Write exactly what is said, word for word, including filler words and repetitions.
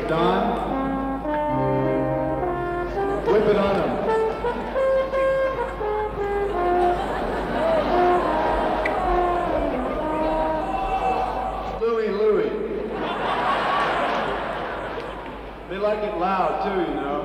Don. Whip it on him. Louie, Louie. They like it loud too, you know.